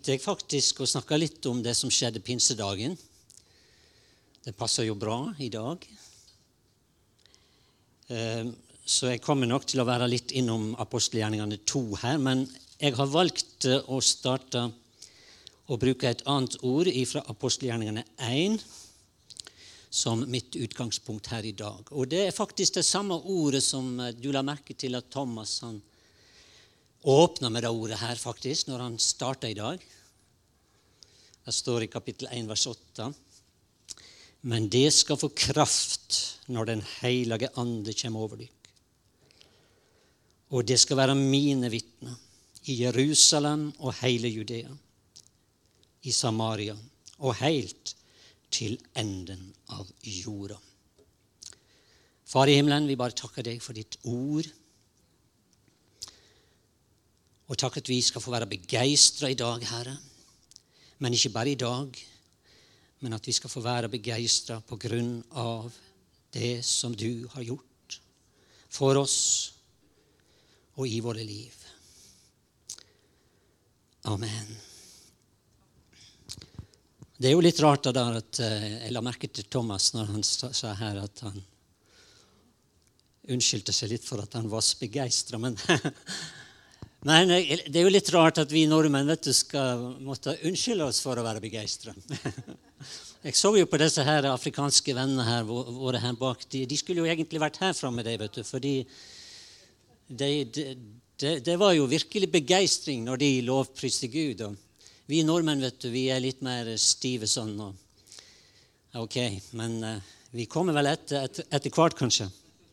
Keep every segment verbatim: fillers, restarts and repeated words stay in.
tenkte jeg faktisk å snakke litt om det som skjedde pinsedagen. Det passer jo bra i dag. Så jeg kommer nok til å være litt innom apostelgjerningene to her, men jeg har valgt å starte å bruke et annet ord fra apostelgjerningene én som mitt utgangspunkt her i dag. Og det er faktisk det samme ordet som du la merke til at Thomas han åpner med det ordet her faktisk, når han starter i dag. Det står i kapittel én, vers åtte. Men det skal få kraft når den hellige ande kommer over dykk. Og det skal være mine vitner i Jerusalem og hele Judea, i Samaria og helt til enden av jorda. Far i himmelen, vi bare takker deg for ditt ord. Og takk at vi skal få være begeistret i dag, Herre. Men ikke bare i dag, men at vi skal få være begeistret på grunn av det som du har gjort for oss og i våre liv. Amen. Det er jo litt rart da at jeg la merke til Thomas når han sa her at han unnskyldte seg litt for at han var begeistret, men Men det er jo litt rart at vi nordmenn vet du, skal måtte unnskylde oss for å være begeistret. Jeg så jo på disse her afrikanske vennene her, våre her bak. De, de skulle jo egentlig vært her framme, de, vet du, fordi det de, de, de var jo virkelig begeistring når de lovpriste Gud. Og vi nordmenn, vet du, vi er litt mer stive sånn. Og, ok, men uh, vi kommer vel etter, etter, etter hvert, kanskje.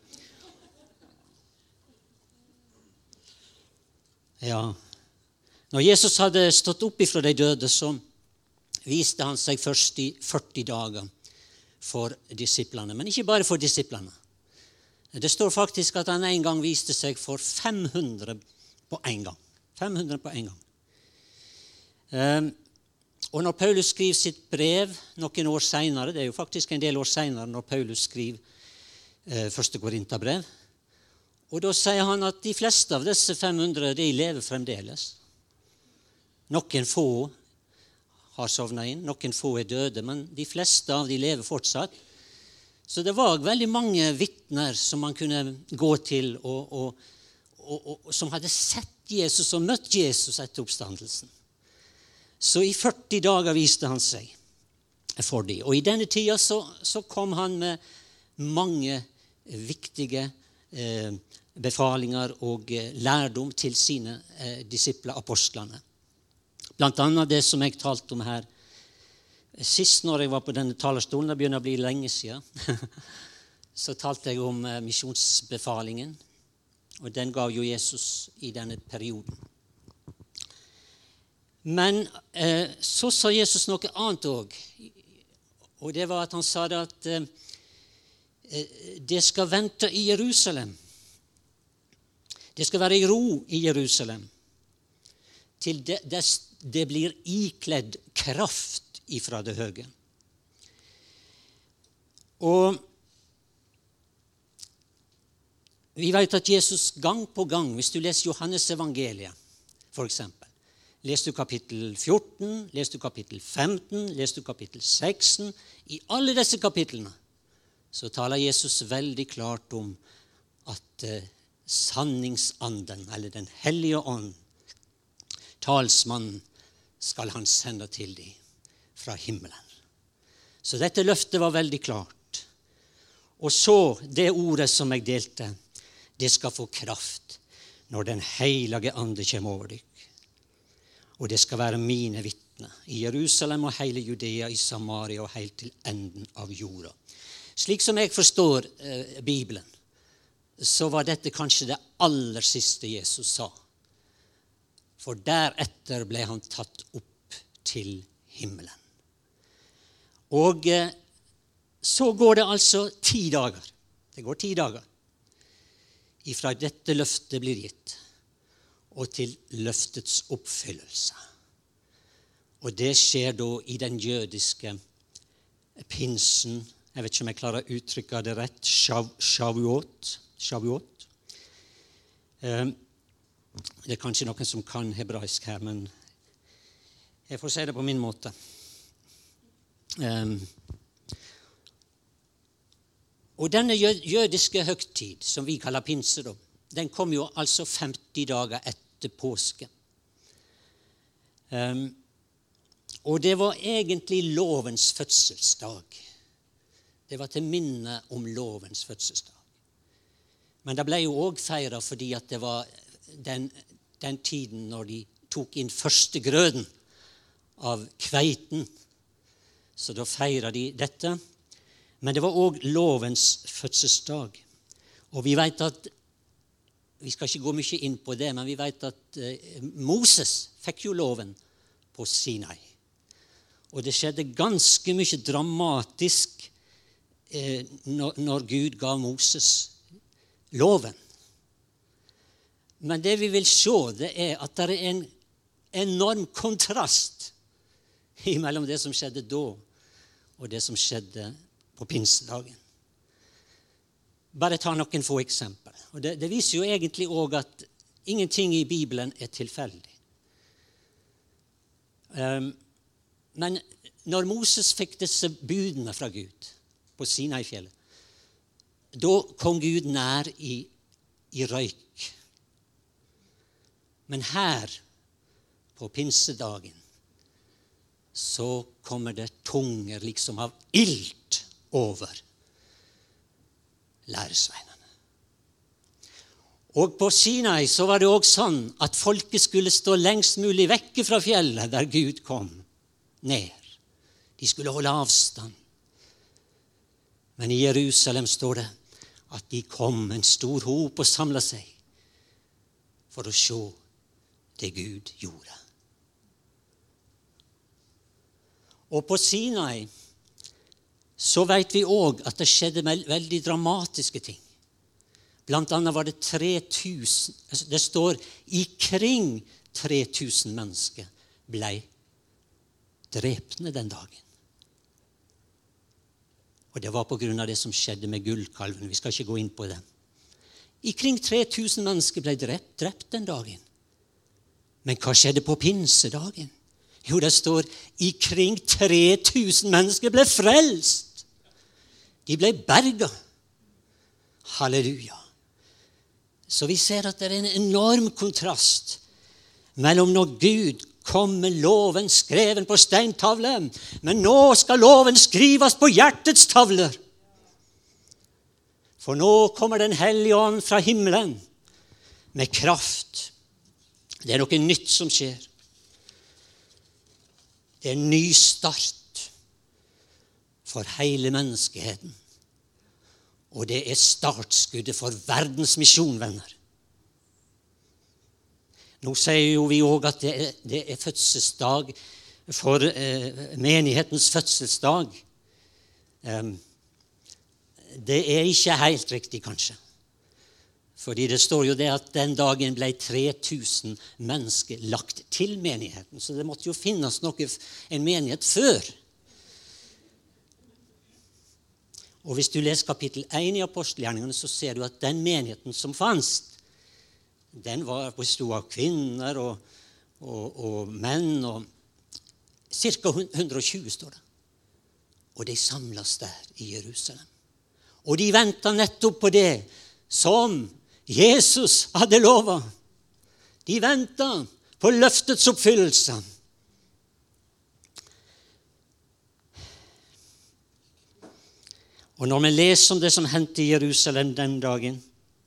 Ja, når Jesus hadde stått opp ifra de døde, så viste han seg først i førti dager for disiplene. Men ikke bare for disiplene. Det står faktisk at han en gang viste seg for fem hundre på en gang. fem hundre på en gang. Um, og når Paulus skriver sitt brev noen år senere, det er jo faktisk en del år senere når Paulus skriver uh, første Korinterbrev, og da sier han at de fleste av disse fem hundre, de lever fremdeles. Noen få har sovnet inn, noen få er døde, men de fleste av de lever fortsatt. Så det var veldig mange vitner som man kunne gå til, og, og, og, og, og som hadde sett Jesus og møtt Jesus etter oppstandelsen. Så i førti dager viste han seg for dem. Og i denne tida så, så kom han med mange viktige eh, befalinger og lærdom til sine eh, disipler, apostlene. Blant annet det som jeg talte om her sist når jeg var på denne talerstolen, det begynner å bli lenge siden, så talte jeg om eh, misjonsbefalingen, og den gav jo Jesus i denne perioden. Men eh, så sa Jesus noe annet også, og det var at han sa det at eh, det skal vente i Jerusalem. Det skal være i ro i Jerusalem til det, det, det blir ikledd kraft ifra det høye. Og vi vet at Jesus gang på gang, hvis du leser Johannes evangeliet, for eksempel, leser du kapittel fjorten, leser du kapittel femten, leser du kapittel seksten, i alle disse kapitlene, så taler Jesus veldig klart om at uh, sanningsanden, eller den hellige ånd, talsmannen, skal han sende til dem fra himmelen. Så dette løftet var veldig klart. Og så, det ordet som jeg delte, det skal få kraft når den hellige ande kommer over dykk. Og det skal være mine vitner i Jerusalem og hele Judea, i Samaria og helt til enden av jorda. Slik som jeg forstår eh, Bibelen, så var dette kanskje det aller siste Jesus sa. For deretter ble han tatt opp til himmelen. Og eh, så går det altså ti dager. Det går ti dager. Ifra dette løftet blir gitt, og til løftets oppfyllelse. Og det skjer da i den jødiske pinsen. Jeg vet ikke om jeg klarer å uttrykke det rett. Shavuot. Shavuot. Det er kanskje noen som kan hebraisk her, men Jeg får si det på min måte. Um, og denne jødiske høgtid, som vi kaller pinse, da, den kom jo altså femti dager etter påske. Um, og det var egentlig lovens fødselsdag. Det var til minne om lovens fødselsdag. Men det ble jo også feiret fordi at det var den, den tiden når de tok inn første grøden av kveiten. Så da feiret de dette. Men det var også lovens fødselsdag. Og vi vet at, vi skal ikke gå mye inn på det, men vi vet at eh, Moses fikk jo loven på Sinai. Og det skjedde ganske mye dramatisk eh, når, når Gud ga Moses loven. Men det vi vil se, det er at det er en enorm kontrast mellom det som skjedde da, og det som skjedde på pinsedagen. Bare ta noen få eksempler. Og det, det viser jo egentlig også at ingenting i Bibelen er tilfeldig. Um, men når Moses fikk disse budene fra Gud på Sinai-fjellet, da kom Gud nær i, i røyk. Men her, på pinsedagen, så kommer det tunger liksom av ilt over læresveinene. Og på Sinai så var det også sånn at folket skulle stå lengst mulig vekke fra fjellet der Gud kom ned. De skulle holde avstand. Men i Jerusalem står det at de kom en stor hop og samlet seg for å se det Gud gjorde. Og på Sinai så vet vi også at det skjedde veldig dramatiske ting. Blant annet var det tre tusen, det står ikring tre tusen mennesker ble drepne den dagen. Og det var på grunn av det som skjedde med gullkalven. Vi skal ikke gå inn på det. Ikring tre tusen mennesker ble drept, drept den dagen. Men hva skjedde på pinsedagen? Jo, det står ikring tre tusen mennesker ble frelst. De ble berget. Halleluja. Så vi ser at det er en enorm kontrast mellom når Gud kom med loven skreven på steintavle, men nå skal loven skrives på hjertets tavler. For nå kommer den hellige ånd fra himmelen med kraft. Det er noe nytt som skjer. Det er en ny start for hele menneskeheten. Og det er startskuddet for verdens misjon, venner. Nå sier jo vi også at det er, det er fødselsdag for eh, menighetens fødselsdag. Um, det er ikke helt riktig, kanskje. Fordi det står jo det at den dagen ble tre tusen mennesker lagt til menigheten. Så det måtte jo finnes noe, en menighet før. Og hvis du leser kapittel én i apostelgjerningene, så ser du at den menigheten som fanns, den var bestod av kvinner og, og, og menn, og cirka hundre og tjue står det. Og de samles der i Jerusalem. Og de ventet nettopp på det som Jesus hadde lovet. De ventet på løftets oppfyllelse. Og når vi leser om det som hendte i Jerusalem den dagen,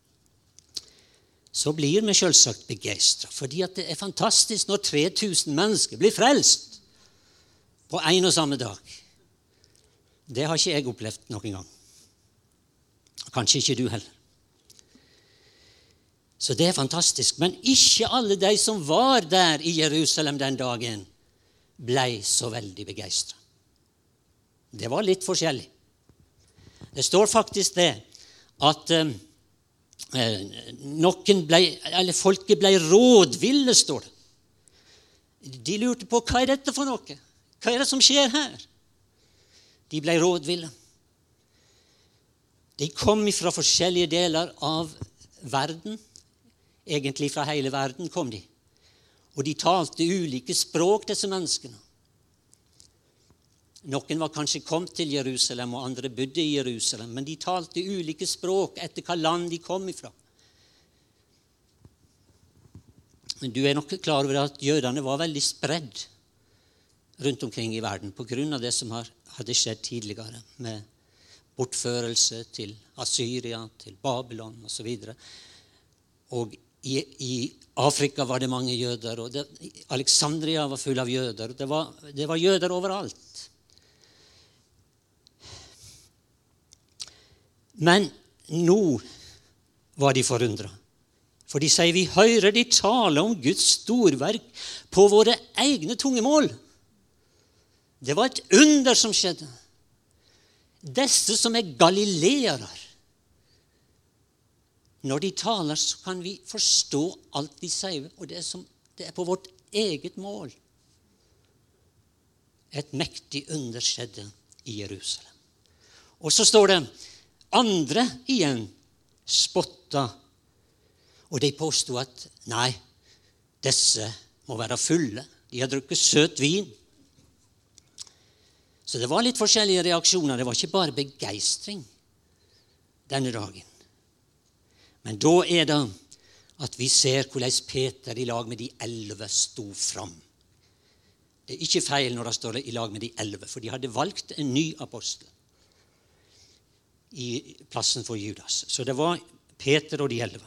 så blir vi selvsagt begeistret, fordi at det er fantastisk når tre tusen mennesker blir frelst på en og samme dag. Det har ikke jeg opplevd noen gang. Kanskje ikke du heller. Så det er fantastisk. Men ikke alle de som var der i Jerusalem den dagen, ble så veldig begeistret. Det var litt forskjellig. Det står faktisk det at eh, noen ble, eller folket ble rådville, står det. De lurte på, hva er dette for noe? Hva er det som skjer her? De ble rådville. De kom fra forskjellige deler av verden. Egentlig fra hele verden kom de. Og de talte ulike språk, disse menneskene. Noen var kanskje kommet til Jerusalem, og andre bodde i Jerusalem, men de talte ulike språk etter hva land de kom ifra. Men du er nok klar over at jødene var veldig spredd rundt omkring i verden på grunn av det som hadde skjedd tidligere med bortførelse til Assyria, til Babylon og så videre. Og i, i Afrika var det mange jøder, og det, Alexandria var full av jøder. Det var, det var jøder overalt. Men nå var de forundret. For de sier, vi hører de tale om Guds storverk på våre egne tungemål. Det var et under som skjedde. Disse som er galileere, når de taler, så kan vi forstå alt de sier, og det er, som, det er på vårt eget mål. Et mektig under skjedde i Jerusalem. Og så står det, andre igjen spotta, og de påstod at, nei, disse må være fulle. De har drukket søt vin. Så det var litt forskjellige reaksjoner. Det var ikke bare begeistring denne dagen. Men da er det at vi ser hvordan Peter i lag med de elleve sto fram. Det er ikke feil når det står i lag med de elleve, for de hadde valgt en ny apostel i plassen for Judas. Så det var Peter og de elleve.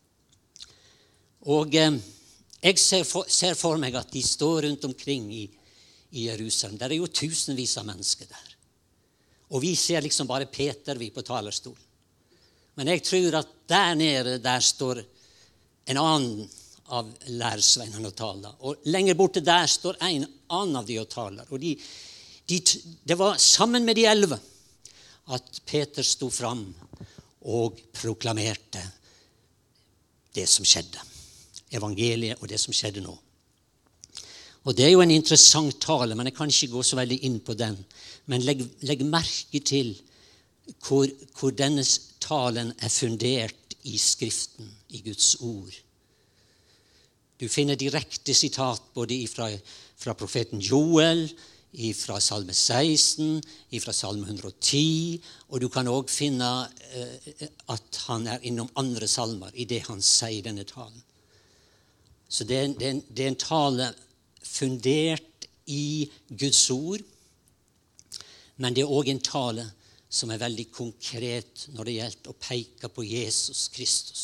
Og eh, jeg ser for, ser for meg at de står rundt omkring i i Jerusalem. Der er jo tusenvis av mennesker der. Og vi ser liksom bare Peter vi på talerstolen. Men jeg tror at der nede, der står en annen av læresveinene og taler. Og lenger borte der står en annen av de og taler. Og de, de, det var sammen med de elleve at Peter sto fram og proklamerte det som skjedde. Evangeliet og det som skjedde nå. Og det er jo en interessant tale, men jeg kan ikke gå så veldig inn på den. Men legg, legg merke til hvor, hvor denne talen er fundert i Skriften, i Guds ord. Du finner direkte sitat både fra, fra profeten Joel, fra Salme seksten, fra Salme hundre og ti, og du kan også finne eh, at han er innom andre salmer i det han sier i denne talen. Så det er, det er, det er en tale fundert i Guds ord, men det er også en tale som er veldig konkret når det gjelder å peke på Jesus Kristus.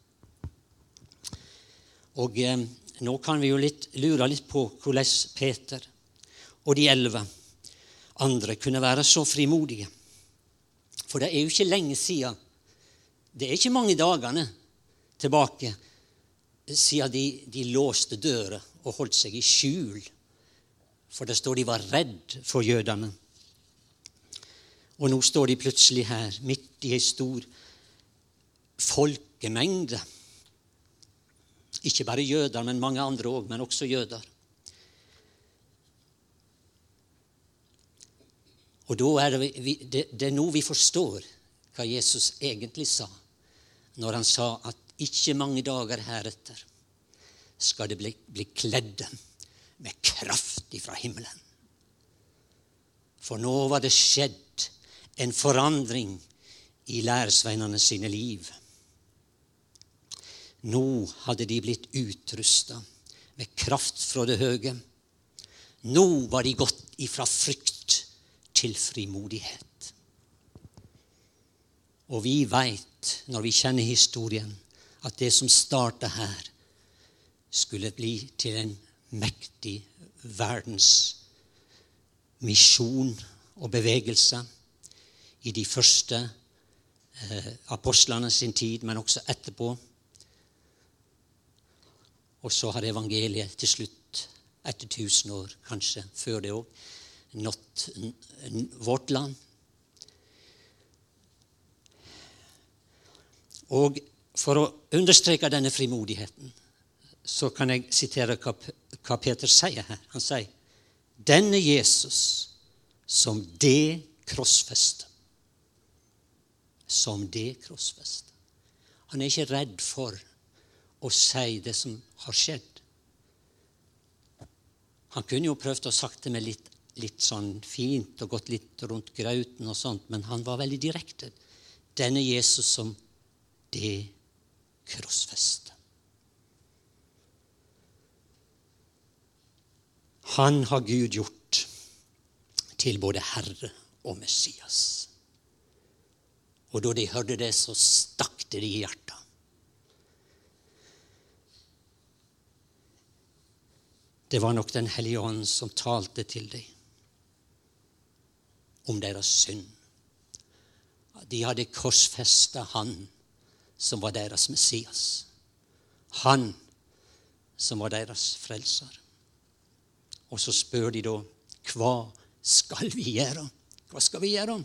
Og eh, nå kan vi jo litt, lure litt på hvordan Peter og de elleve andre kunne være så frimodige. For det er jo ikke lenge siden, det er ikke mange dagene tilbake, siden de, de låste døra og holdt seg i skjul, for det står de var redd for jødene. Og nå står de plutselig her, midt i en stor folkemengde. Ikke bare jøder, men mange andre også, men også jøder. Og da er det, vi, det, det er nå vi forstår hva Jesus egentlig sa, når han sa at ikke mange dager heretter skal det bli, bli kledd med kraft ifra himmelen. For nå var det skjedd en forandring i læresveinene sine liv. Nå hadde de blitt utrustet med kraft fra det høye. Nå var de gått ifra frykt til frimodighet. Og vi vet, når vi kjenner historien, at det som startet her, skulle bli til en mektig verdens misjon og bevegelse i de første eh, apostlene sin tid, men også etterpå. Og så har evangeliet til slutt, etter tusen år, kanskje før det også, nått vårt land. Og for å understreke denne frimodigheten, så kan jeg sitere hva, hva Peter sier her. Han sier, denne Jesus som det krossfeste. Som det krossfeste. Han er ikke redd for å si det som har skjedd. Han kunne jo prøvd å sagt det med litt, litt sånn fint og gått litt rundt grauten og sånt, men han var veldig direkte. Denne Jesus som det krossfeste. Han har Gud gjort til både Herre og Messias. Og da de hørte det, så stakk det i hjertet. Det var nok Den hellige ånd som talte til dem om deres synd. De hadde korsfestet han som var deres Messias. Han som var deres frelser. Og så spør de da, hva skal vi gjøre? Hva skal vi gjøre?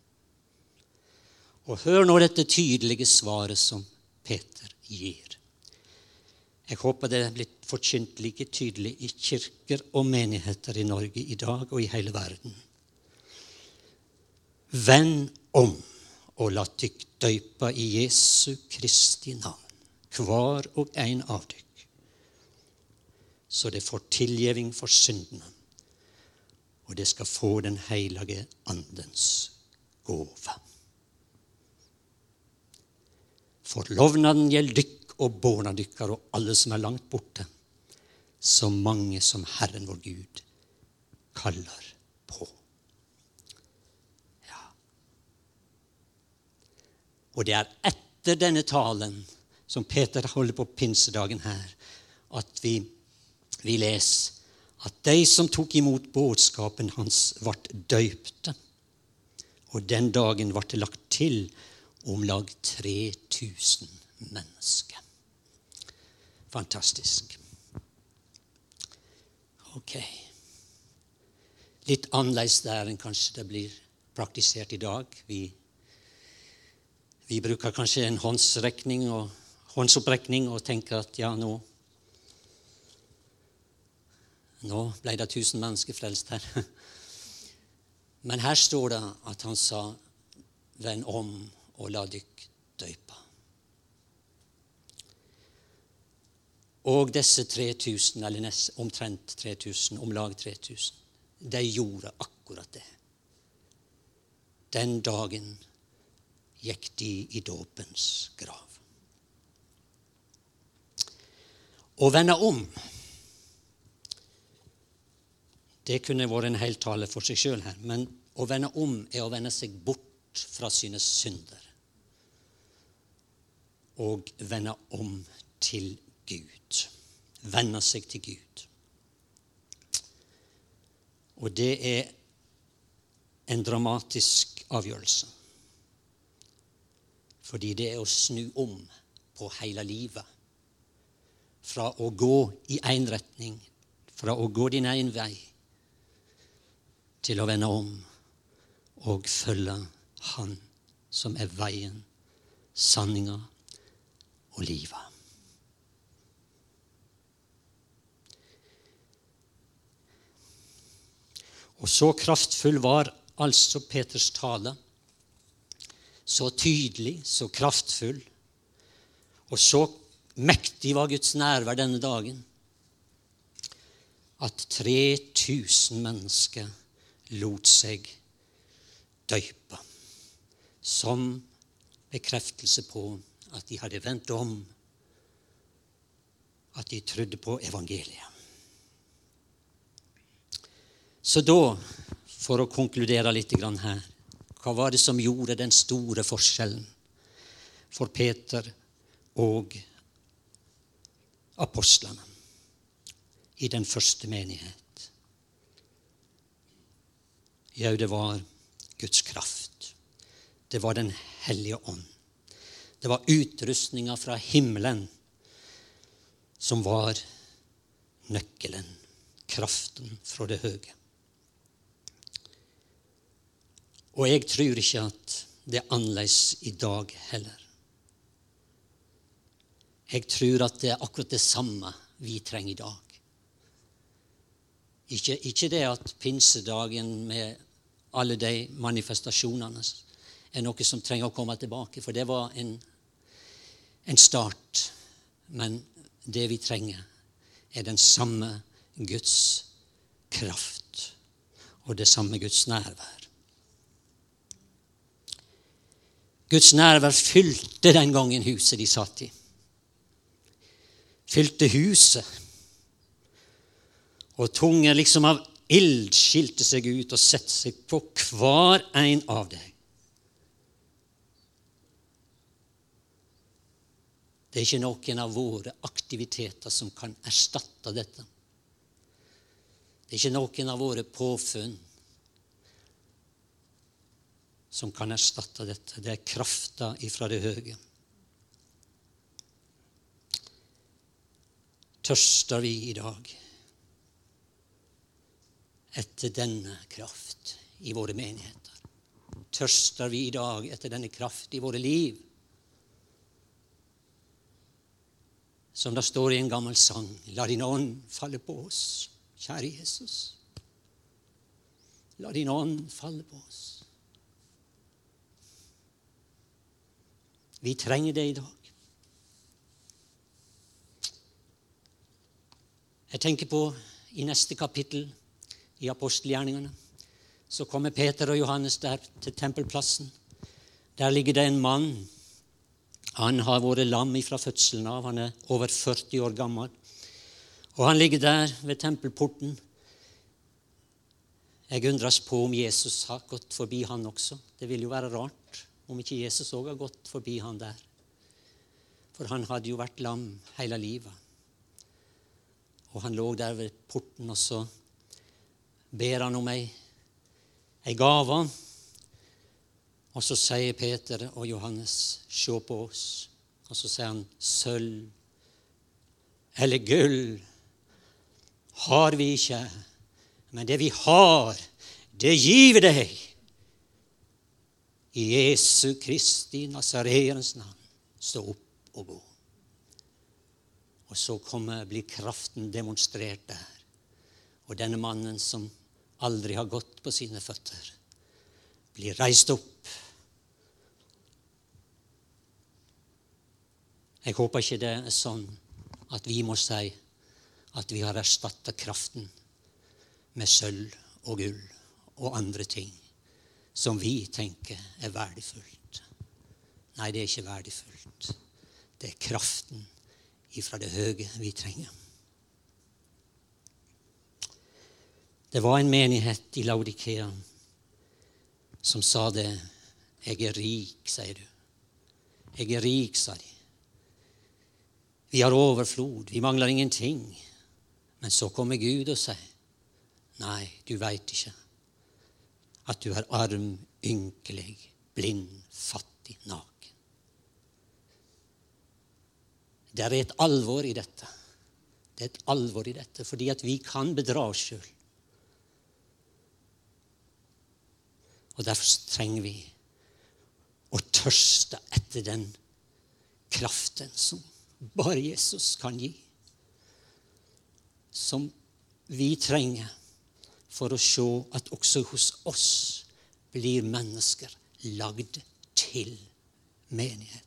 Og hør nå dette tydelige svaret som Peter gir. Jeg håper det er blitt forkynt like tydelig i kirker og menigheter i Norge i dag og i hele verden. Vend om og la dykk døypa i Jesu Kristi navn, hver og en av dykk, så det får tilgjeving for syndene, og det skal få den hellige andens gåve. For lovnaden gjelder dykk og barna dykkar og alle som er langt borte, så mange som Herren vår Gud kaller på. Ja. Og det er etter denne talen som Peter holder på pinsedagen her, at vi, vi leser at de som tok imot budskapen hans ble døypte, og den dagen ble det lagt til om lag tre tusen mennesker. Fantastisk. Ok. Litt annerledes der enn kanskje det blir praktisert i dag. Vi, vi bruker kanskje en håndsrekning og håndsopprekning og tenker at ja, nå, nå ble det tusen mennesker frelst her. Men her står det at han sa, vend om og la dykk døypa. Og disse tre tusen, eller nest, omtrent tre tusen, om lag tre tusen, de gjorde akkurat det. Den dagen gikk de i dåpens grav. Å vende om, det kunne vært en hel tale for seg selv her, men å vende om er å vende seg bort fra sine synder og vende om til Gud. Vende seg til Gud. Og det er en dramatisk avgjørelse. Fordi det er å snu om på hele livet. Fra å gå i en retning, fra å gå din egen vei, til å vende om og følge Han som er veien, sanninga og livet. Og så kraftfull var altså Peters tale, så tydelig, så kraftfull, og så mektig var Guds nærvær denne dagen, at tre tusen mennesker lot seg døype, som bekreftelse på at de hadde vendt om, at de trodde på evangeliet. Så da, for å konkludere litt grann her, hva var det som gjorde den store forskjellen for Peter og apostlene i den første menighet? Ja, det var Guds kraft. Det var den hellige ånd. Det var utrustninga fra himmelen som var nøkkelen, kraften fra det høye. Og jeg tror ikke at det er annerledes i dag heller. Jeg tror at det er akkurat det samme vi trenger i dag. Ikke, ikke det at pinsedagen med alle de manifestasjonene er noe som trenger å komme tilbake, for det var en, en start. Men det vi trenger er den samme Guds kraft. Og det samme Guds nærvær. Guds nærvær fylte den gangen huset de satt i. Fylte huset. Og tunger liksom av ild skilte seg ut og sette seg på hver en av deg. Det er ikke noen av våre aktiviteter som kan erstatte dette. Det er ikke noen av våre påfunn som kan erstatte dette. Det er krafta ifra det høye. Tørster vi i dag etter denne kraft i våre menigheter? Tørster vi i dag etter denne kraft i våre liv? Som det står i en gammel sang, la din ånd falle på oss, kjære Jesus. La din ånd falle på oss. Vi trenger det i dag. Jeg tenker på i neste kapittel i apostelgjerningene, så kommer Peter og Johannes der til tempelplassen. Der ligger det en mann. Han har vært lam fra fødselen av. Han er over førti år gammel. Og han ligger der ved tempelporten. Jeg undres på om Jesus har gått forbi han også. Det vil jo være rart om ikke Jesus også har gått forbi han der. For han hadde jo vært lam hele livet. Og han lå der ved porten, og så ber han om ei, ei gave. Og så sier Peter og Johannes, se på oss. Og så sier han, sølv eller gull har vi ikke, men det vi har, det gir vi deg. I Jesu Kristi Nazareens navn, stå opp og gå. Og så kommer, blir kraften demonstrert der. Og denne mannen som aldri har gått på sine føtter, blir reist opp. Jeg håper ikke det er sånn at vi må si at vi har erstattet kraften med sølv og gull og andre ting som vi tenker er verdifullt. Nei, det er ikke verdifullt. Det er kraften ifra det høye vi trenger. Det var en menighet i Laodikea som sa det. Jeg er rik, sier du. Jeg er rik, sa de. Vi har overflod, vi mangler ingenting. Men så kommer Gud og sier, nei, du vet ikke at du er arm, ynkelig, blind, fattig, naken. Det er et alvor i dette. Det er et alvor i dette, fordi at vi kan bedra oss selv. Og derfor trenger vi å tørste etter den kraften som bare Jesus kan gi. Som vi trenger for å se at også hos oss blir mennesker lagd til menigheten.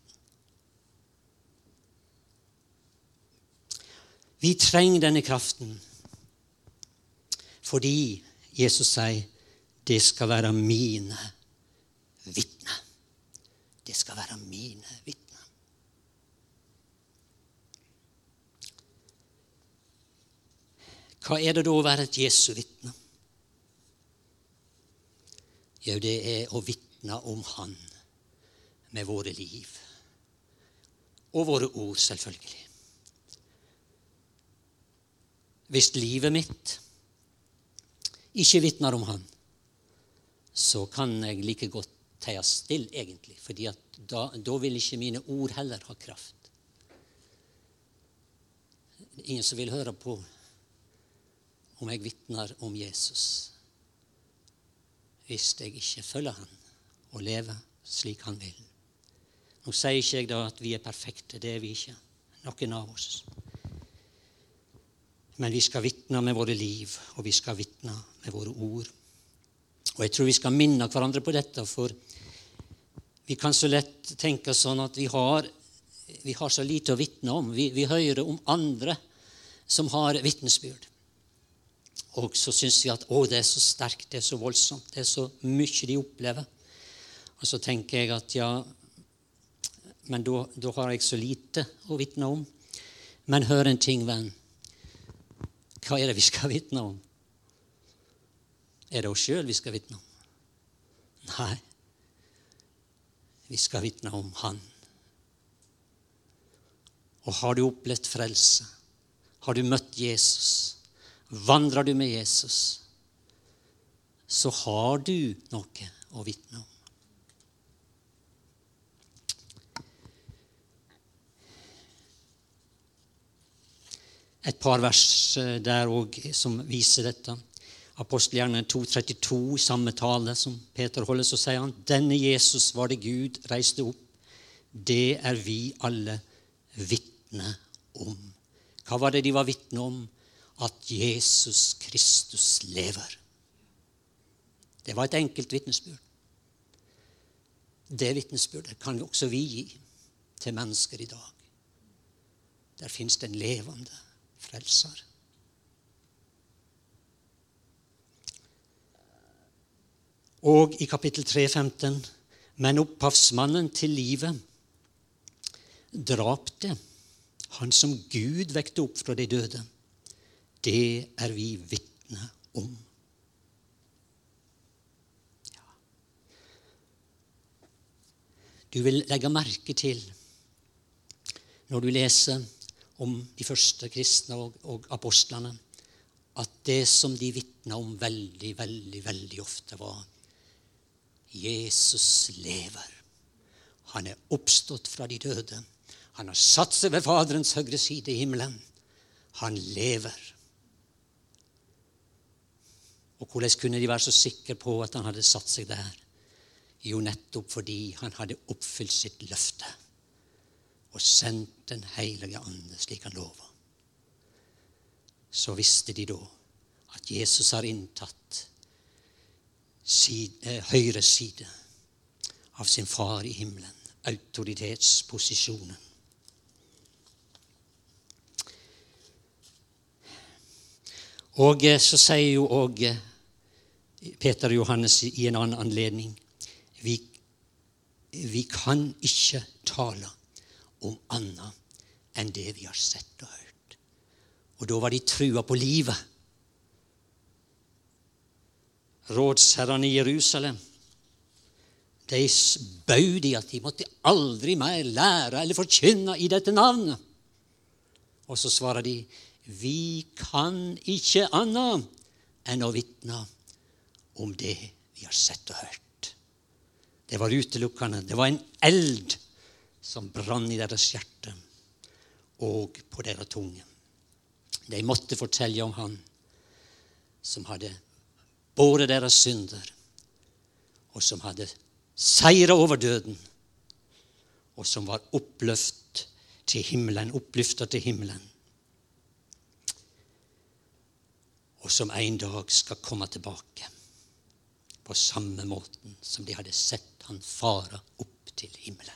Vi trenger denne kraften fordi Jesus sier det skal være mine vitner. Det skal være mine vitner. Hva er det da å være et Jesu vitne? Jo, det er å vitne om han med våre liv. Og våre ord, selvfølgelig. Hvis livet mitt ikke vitner om han, så kan jeg like godt teie still, egentlig. Fordi at da, da vil ikke mine ord heller ha kraft. Det er ingen som vil høre på om jeg vitner om Jesus, hvis jeg ikke følger han og lever slik han vil. Nå sier ikke jeg da at vi er perfekte, det er vi ikke, noen av oss. Men vi skal vitne med våre liv, og vi skal vitne med våre ord. Og jeg tror vi skal minne hverandre på dette, for vi kan så lett tenke sånn at vi har, vi har så lite å vitne om. Vi, vi hører om andre som har vitnesbyrd. Og så synes vi at å, det er så sterkt, det er så voldsomt, det er så mye de opplever. Og så tenker jeg at ja, men da, da har jeg så lite å vitne om. Men hør en ting, venn. Hva er det vi skal vitne om? Er det oss selv vi skal vitne om? Nei. Vi skal vitne om Han. Og har du opplevd frelse? Har du møtt Jesus? Vandrer du med Jesus? Så har du noe å vitne om. Et par vers der også som viser dette. Apostelgjerningen to trettito, samme tale som Peter holder, så sier han, denne Jesus var det Gud reiste opp. Det er vi alle vitne om. Hva var det de var vitne om? At Jesus Kristus lever. Det var et enkelt vitnesbyrd. Det vitnesbyrdet kan vi også vi gi til mennesker i dag. Der finnes det en levende frelser. Og i kapittel tre femten, men opphavsmannen til livet drapte han som Gud vekte opp fra de døde. Det er vi vitne om. Ja. Du vil legge merke til, når du leser om de første kristne og, og apostlene, at det som de vitnet om veldig, veldig, veldig ofte var Jesus lever. Han er oppstått fra de døde. Han har satt seg ved Faderens høyre side i himmelen. Han lever. Og hvordan kunne de være så sikre på at han hadde satt seg der? Jo, nettopp fordi han hadde oppfylt sitt løfte og sendt den Hellige Ande slik han lovet. Så visste de da at Jesus har inntatt side, eh, høyre side av sin far i himmelen, autoritetsposisjonen. Og så sier jo også Peter og Johannes i en annen anledning, vi, vi kan ikke tale om annet enn det vi har sett og hørt. Og da var de trua på livet. Rådsherrene i Jerusalem, de bød de at de måtte aldri mer lære eller forkynne i dette navnet. Og så svarer de, vi kan ikke annet enn å vitne om det vi har sett og hørt. Det var utelukkende. Det var en eld som brann i deres hjerte og på deres tunge. De måtte fortelle om han som hadde båret deres synder og som hadde seiret over døden og som var oppløft til himmelen, opplyftet til himmelen. Og som en dag skal komme tilbake på samme måten som de hadde sett han fare opp til himmelen.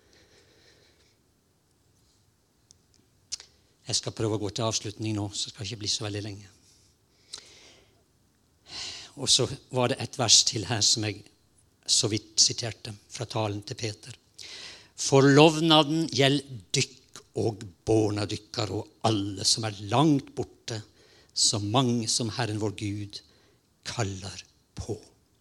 Jeg skal prøve å gå til avslutning nå, så skal det ikke bli så veldig lenge. Og så var det et vers til her som jeg så vidt siterte fra talen til Peter. For lovnaden gjelder dykk og barna dykkar og alle som er langt borte, så mange som Herren vår Gud kaller på.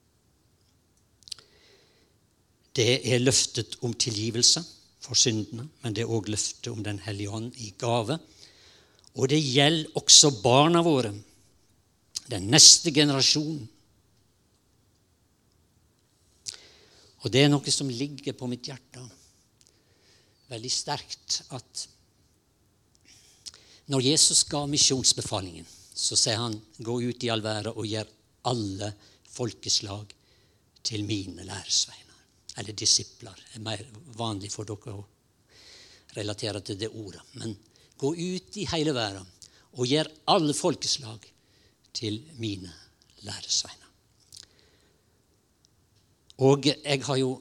Det er løftet om tilgivelse for syndene, men det er også løftet om den hellige ånd i gave. Og det gjelder også barna våre, den neste generasjonen. Og det er noe som ligger på mitt hjerte veldig sterkt, at når Jesus ga misjonsbefalingen, så sier han, gå ut i all verden og gjør alle folkeslag til mine læresveiner. Eller disipler, er mer vanlig for dere å relatere til det ordet. Men gå ut i hele verden og gjør alle folkeslag til mine læresveiner. Og jeg har jo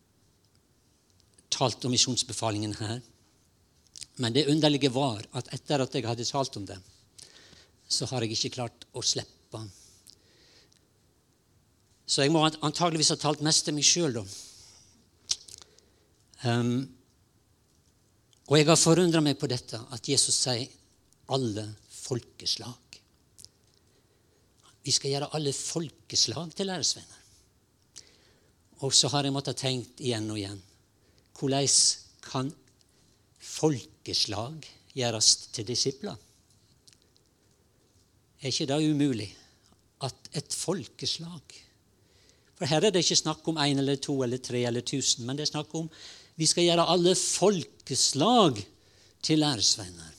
talt om misjonsbefalingen her, men det underlige var at etter at jeg hadde talt om det, så har jeg ikke klart å slippe stoppa. Så jeg må antageligvis ha talt mest til meg selv da. Um, og jeg har forundret meg på dette, at Jesus sier alle folkeslag. Vi skal gjøre alle folkeslag til læresvenner. Og så har jeg måttet tenkt igjen og igjen. Hvordan kan folkeslag gjøres til disipler? Er ikke det umulig at et folkeslag, for her er det ikke snakk om en eller to eller tre eller tusen, men det er snakk om vi skal gjøre alle folkeslag til læresvenner.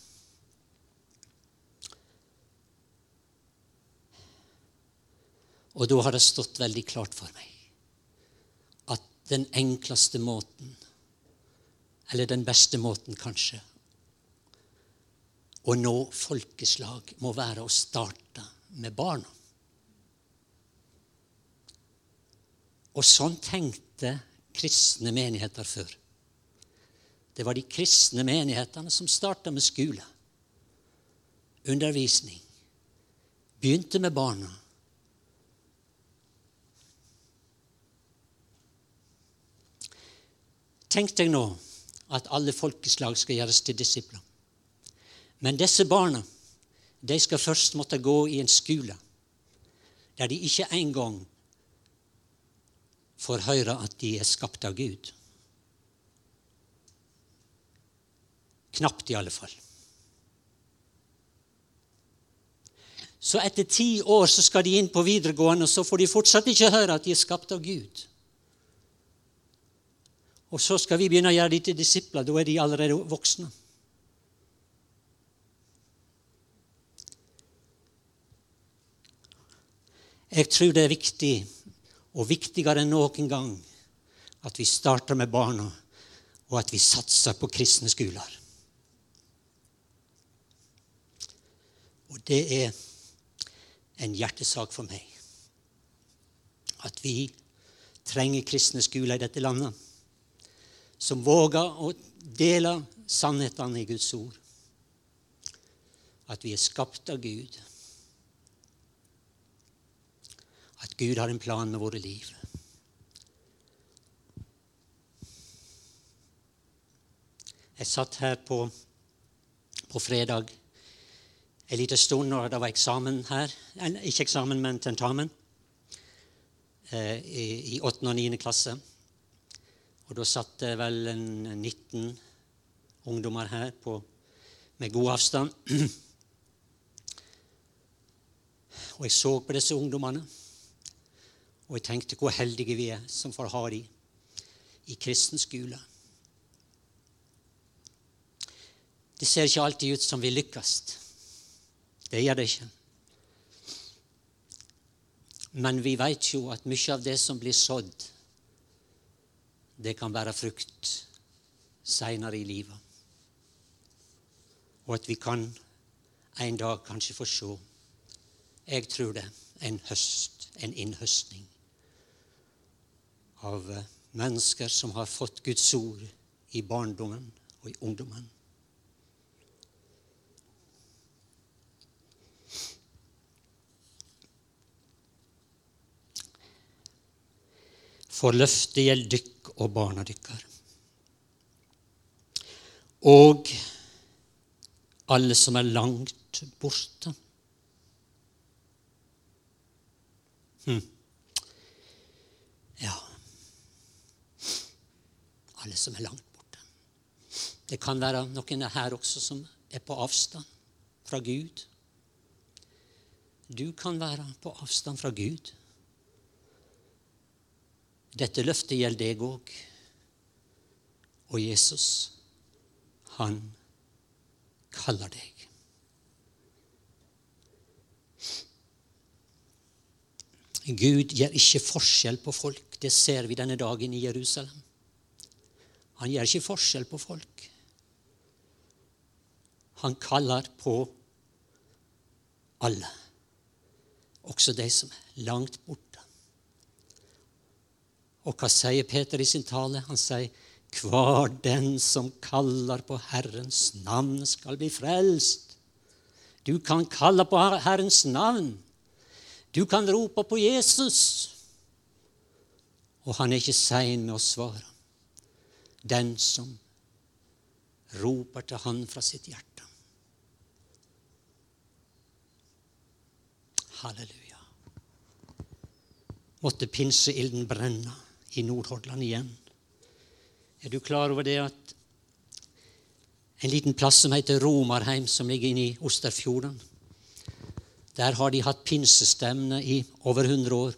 Og da har det stått veldig klart for meg at den enkleste måten, eller den beste måten kanskje, å nå folkeslag må være å starte med barna. Og sånn tenkte kristne menigheter før. Det var de kristne menighetene som startet med skole, undervisning, begynte med barna. Tenk deg nå at alle folkeslag skal gjøres til disipler. Men disse barna, de skal først måtte gå i en skole der de ikke engang får høre at de er skapt av Gud. Knapt i alle fall. Så etter ti år så skal de inn på videregående, og så får de fortsatt ikke høre at de er skapt av Gud. Og så skal vi begynne å gjøre de til disipler, da er de allerede voksne. Jeg tror det er viktig, og viktigere enn noen gang, at vi starter med barna, og at vi satser på kristne skoler. Og det er en hjertesak for meg, at vi trenger kristne skoler i dette landet, som våger å dele sannhetene i Guds ord. At vi er skapt av Gud. At Gud har en plan med våre liv. Jeg satt her på, på fredag en liten stund når det var eksamen her. Ikke eksamen, men tentamen. Eh, i, i åttende og niende klasse. Og da satt det vel en nitten ungdommer her på, med god avstand. Og jeg så på disse ungdommene, og jeg tenkte hvor heldige vi er som får ha de i kristen skole. Det ser ikke alltid ut som vi lykkes. Det gjør det ikke. Men vi vet jo at mye av det som blir sådd, det kan være frukt senere i livet. Og at vi kan en dag kanskje få se, jeg tror det, en høst, en innhøstning av mennesker som har fått Guds ord i barndommen og i ungdommen. For løftet gjelder dykk og barna dykkar. Og alle som er langt borte. Hm. Ja. Alle som er langt borte. Det kan være noen her også som er på avstand fra Gud. Du kan være på avstand fra Gud. Dette løftet gjelder deg også. Og Jesus, han kaller deg. Gud gjør ikke forskjell på folk. Det ser vi denne dagen i Jerusalem. Han gjør ikke forskjell på folk. Han kaller på alle, også de som er langt borte. Og hva sier Peter i sin tale? Han sier, hver den som kaller på Herrens navn skal bli frelst. Du kan kalle på Herrens navn. Du kan rope på Jesus, og han er ikke sein med å svare. Den som roper til han fra sitt hjerte. Halleluja. Måtte pinseilden brenne i Nordhordland igjen. Er du klar over det at en liten plass som heter Romarheim, som ligger inne i Osterfjorden, der har de hatt pinsestevne i over hundre år.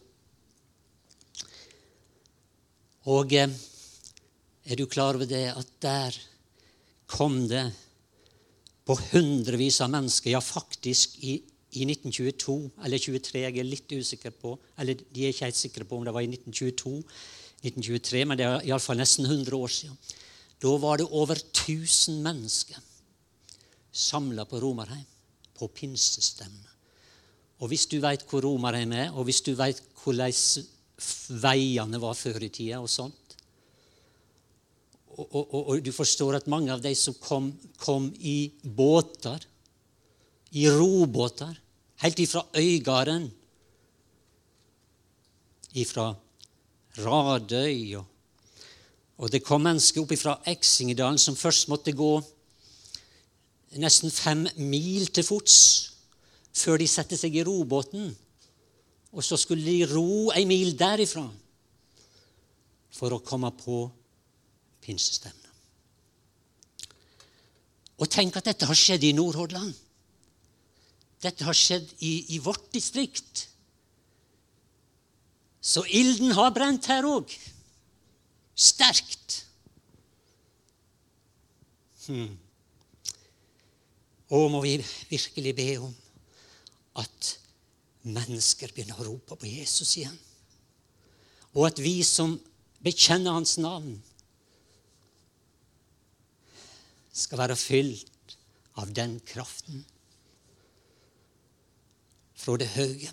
Og eh, er du klar over det at der kom det på hundrevis av mennesker, ja faktisk i, i nitten tjueto eller tjuetre, jeg er litt usikker på, eller de er ikke helt sikre på om det var i nitten tjueto, nitten tjuetre, men det er i alle fall nesten hundre år siden. Da var det over tusen mennesker samlet på Romarheim, på pinsestevne. Og hvis du vet hvor Romarheim er, og hvis du vet hvordan veiene var før i tida og sånt, og, og, og, og du forstår at mange av de som kom, kom i båter, i robåter, helt ifra Øygarden, ifra Radøy, og, og det kom mennesker opp ifra Eksingedalen som først måtte gå nesten fem mil til fots, før de sette seg i robåten, og så skulle de ro en mil derifra for å komme på pinsestevne. Og tenk at dette har skjedd i Nordhordland. Dette har skjedd i, i vårt distrikt. Så ilden har brent her også. Sterkt. Hmm. Og må vi virkelig be om at mennesker begynner å rope på Jesus igjen. Og at vi som bekjenner hans navn skal være fylt av den kraften fra det høye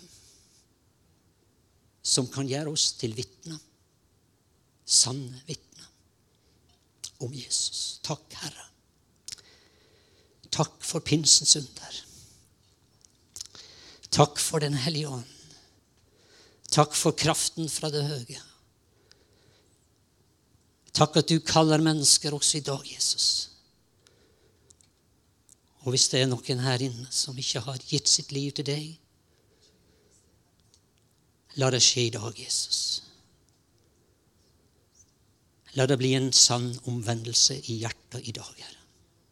som kan gjøre oss til vitner, sanne vitner om Jesus. Takk, Herre. Takk for pinsens under. Takk for den hellige ånd. Takk for kraften fra det høye. Takk at du kaller mennesker også i dag, Jesus. Og hvis det er noen her inne som ikke har gitt sitt liv til deg, la det skje i dag, Jesus. La det bli en sann omvendelse i hjertet i dag, Herre.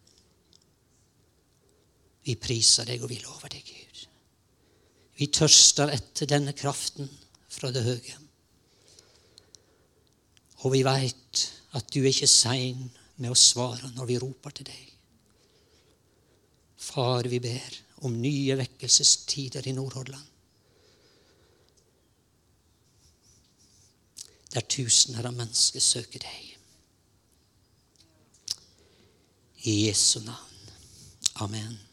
Vi priser deg og vi lover deg, Gud. Vi tørster etter denne kraften fra det høye. Og vi vet at du er ikke sein med å svare når vi roper til deg. Far, vi ber om nye vekkelsestider i Nordhordland. Der tusener av mennesker søker deg. I Jesu navn. Amen.